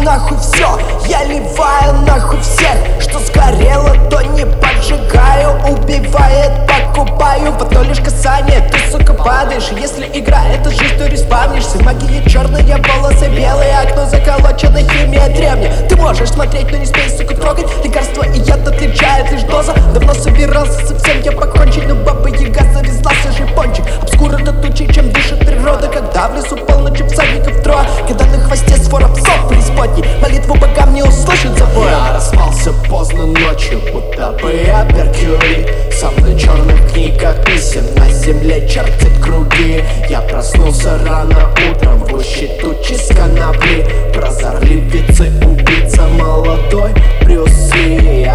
нахуй все, я ливаю нахуй всех. Что сгорело, то не поджигаю. Убивает, покупаю в одно лишь касание. Ты, сука, падаешь, если игра это жизнь, то респавнишься. Магия черная, волосы белые, окно заколочено, химия древняя. Ты можешь смотреть, но не смей, сука, трогать. Лекарства и яд отличает лишь доза. Давно собирался совсем я покончить, но баба Яга завезла свежий пончик. Обскура до тучи, чем дышит природа. Когда в лесу полночи всадников трое, когда на хвосте свора псов преисподней, молитву богам не услышит забоя. Я распался поздно ночью, будто бы я Меркурий. Сам на черных книгах писем на земле чертит круги. Я проснулся рано утром в гуще тучи с конопли. Прозорливец и убийца молодой Брюс Ли.